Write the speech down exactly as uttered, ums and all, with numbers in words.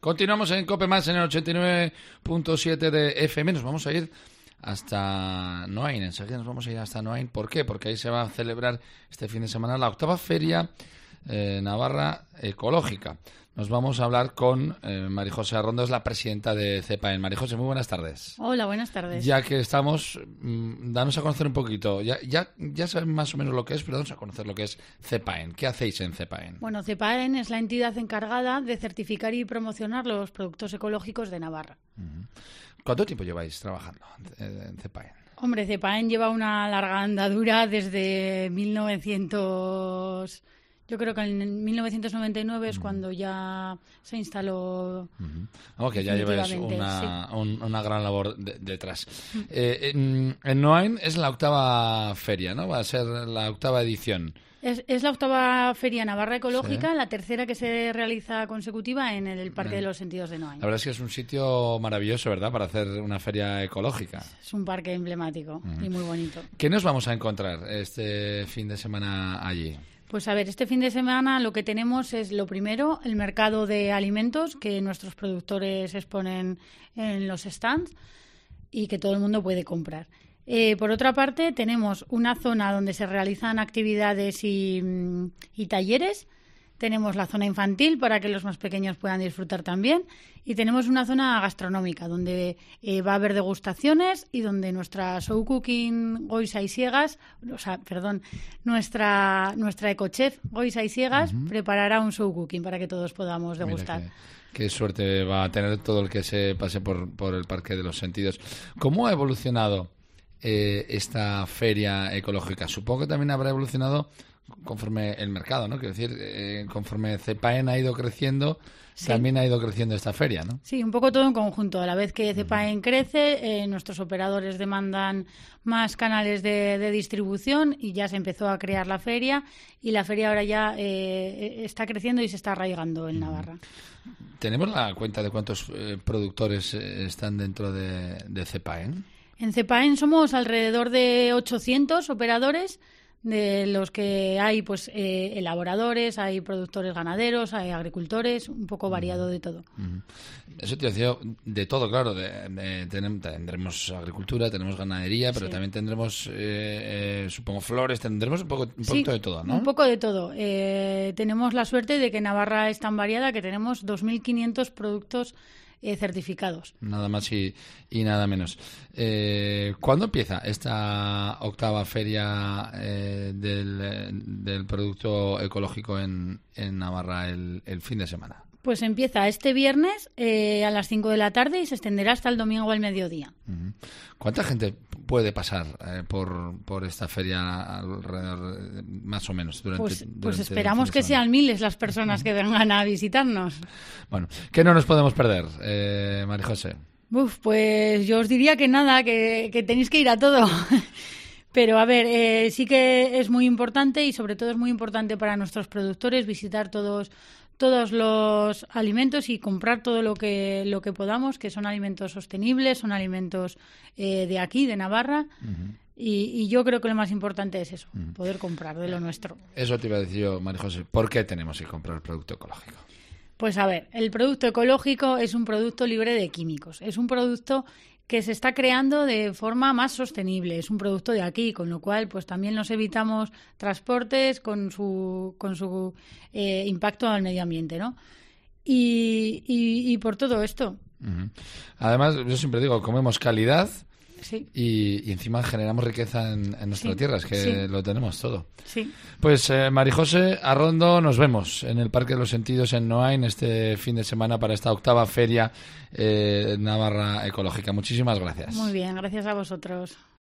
Continuamos en COPE Más en el ochenta y nueve punto siete de F M. Nos vamos a ir hasta Noain. Enseguida nos vamos a ir hasta Noain. ¿Por qué? Porque ahí se va a celebrar este fin de semana la octava Feria eh, Navarra Ecológica. Nos vamos a hablar con eh, María José Arrondo, es la presidenta de CEPAEN. María José, muy buenas tardes. Hola, buenas tardes. Ya que estamos, mmm, danos a conocer un poquito. Ya, ya, ya saben más o menos lo que es, pero danos a conocer lo que es CEPAEN. ¿Qué hacéis en CEPAEN? Bueno, CEPAEN es la entidad encargada de certificar y promocionar los productos ecológicos de Navarra. Uh-huh. ¿Cuánto tiempo lleváis trabajando en CEPAEN? Hombre, CEPAEN lleva una larga andadura desde mil novecientos... Yo creo que en mil novecientos noventa y nueve es cuando ya se instaló. Uh-huh. Vamos, que ya lleváis una, sí. un, una gran labor de, detrás. Uh-huh. Eh, en, en Noain es la octava feria, ¿no? Va a ser la octava edición. Es, es la octava Feria Navarra Ecológica, sí. La tercera que se realiza consecutiva en el Parque uh-huh. de los Sentidos de Noain. La verdad es que es un sitio maravilloso, ¿verdad?, para hacer una feria ecológica. Es un parque emblemático uh-huh. y muy bonito. ¿Qué nos vamos a encontrar este fin de semana allí? Pues a ver, este fin de semana lo que tenemos es, lo primero, el mercado de alimentos que nuestros productores exponen en los stands y que todo el mundo puede comprar. Eh, por otra parte, tenemos una zona donde se realizan actividades y, y talleres. Tenemos la zona infantil para que los más pequeños puedan disfrutar también. Y tenemos una zona gastronómica donde eh, va a haber degustaciones y donde nuestra show cooking Goisa y Siegas, o sea, perdón, nuestra nuestra ecochef Goisa y Siegas uh-huh. preparará un show cooking para que todos podamos degustar. Mira que, qué suerte va a tener todo el que se pase por, por el Parque de los Sentidos. ¿Cómo ha evolucionado eh, esta feria ecológica? Supongo que también habrá evolucionado conforme el mercado, ¿no? Quiero decir, eh, conforme CEPAEN ha ido creciendo, sí. también ha ido creciendo esta feria, ¿no? Sí, un poco todo en conjunto. A la vez que CEPAEN uh-huh. crece, eh, nuestros operadores demandan más canales de, de distribución y ya se empezó a crear la feria y la feria ahora ya eh, está creciendo y se está arraigando en Navarra. ¿Tenemos la cuenta de cuántos eh, productores eh, están dentro de, de CEPAEN? En CEPAEN somos alrededor de ochocientos operadores, de los que hay pues eh, elaboradores, hay productores ganaderos, hay agricultores, un poco variado de todo. Uh-huh. Eso te decía de todo, claro. De, de, tenemos, tendremos agricultura, tenemos ganadería, pero sí. también tendremos, eh, eh, supongo, flores, tendremos un poco un sí, de todo, ¿no? Un poco de todo. Eh, tenemos la suerte de que Navarra es tan variada que tenemos dos mil quinientos productos Eh, certificados. Nada más y, y nada menos. Eh, ¿Cuándo empieza esta octava feria eh, del, del producto ecológico en, en Navarra el, el fin de semana? Pues empieza este viernes eh, a las cinco de la tarde y se extenderá hasta el domingo al mediodía. Uh-huh. ¿Cuánta gente puede pasar eh, por, por esta feria alrededor, más o menos? Durante, pues, durante pues esperamos que sean miles las personas que vengan a visitarnos. Bueno, ¿qué no nos podemos perder, eh, María José? Uf, pues yo os diría que nada, que, que tenéis que ir a todo. Pero, a ver, eh, sí que es muy importante y sobre todo es muy importante para nuestros productores visitar todos todos los alimentos y comprar todo lo que lo que podamos, que son alimentos sostenibles, son alimentos eh, de aquí, de Navarra. Uh-huh. Y, y yo creo que lo más importante es eso, uh-huh. poder comprar de lo nuestro. Eso te iba a decir yo, María José. ¿Por qué tenemos que comprar el producto ecológico? Pues a ver, el producto ecológico es un producto libre de químicos. Es un producto que se está creando de forma más sostenible. Es un producto de aquí, con lo cual pues también nos evitamos transportes con su con su eh, impacto al medio ambiente, ¿no? Y, y, y por todo esto. Uh-huh. Además, yo siempre digo, comemos calidad. Sí. Y, y encima generamos riqueza en, en nuestras sí, tierras, que sí. lo tenemos todo. Sí. Pues eh, María José Arrondo, nos vemos en el Parque de los Sentidos en Noain este fin de semana para esta octava feria eh, Navarra Ecológica. Muchísimas gracias. Muy bien, gracias a vosotros.